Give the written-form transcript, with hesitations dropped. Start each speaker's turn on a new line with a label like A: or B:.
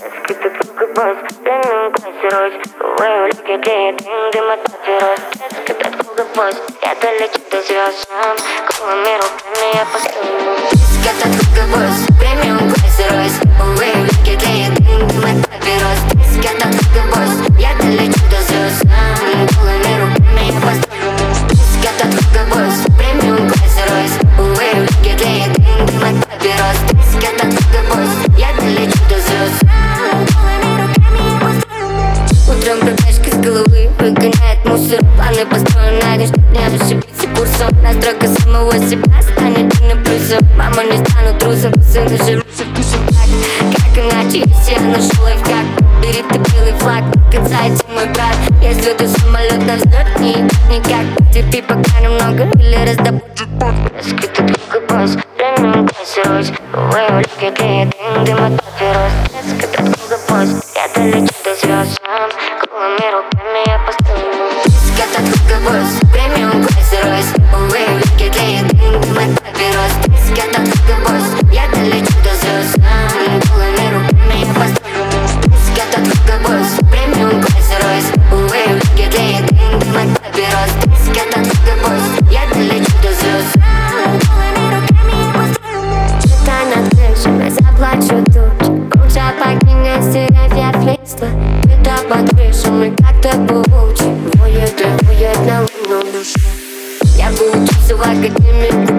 A: Скидка только босс, премиум классе рось. Увы, улики тлеет, дым от папирос. Скидка только босс, я долечу до звезд. Голыми руками я постою.
B: Скидка только босс, премиум классе рось. Увы, улики тлеет, дым от папирос. Скидка только босс, я долечу до звезд. Голыми руками я постою. Скидка только босс, премиум классе рось. Увы, улики тлеет, дым от папирос. Скидка только босс, я долечу до звезд. Утром пробежка с головы выгоняет мусор. Планы построены на день, чтоб не ошибиться курсом. Настройка самого себя станет дельным плюсом. Мама, не стану трусом, сын нажирутся вкусом. Как иначе, если я нашел лайфхак? Бери ты белый флаг, касается мой брат. Если ты самолет на взлет, не идет никак. Терпи пока немного или раздобудь джекпот.
A: Скидка только босс, премиум классе рось. Увы, улики тлеет, дым от папирос. Скидка только босс, я долечу до звезд. Голыми руками я постою.
B: Скидка только босс, премиум классе рось. Увы, улики тлеет, дым от папирос. Скидка только босс, я долечу до звезд. Голыми руками я постою. Скидка только босс, премиум классе рось. Увы, улики тлеет, дым от папирос. Скидка только босс, я долечу до звезд.
A: Летай над крышами, заплачу тучи. Лучше покинь деревья флейства. Где-то под крышами, как-то паучи. Воет на лунном душе.
B: Я бы учился в академии.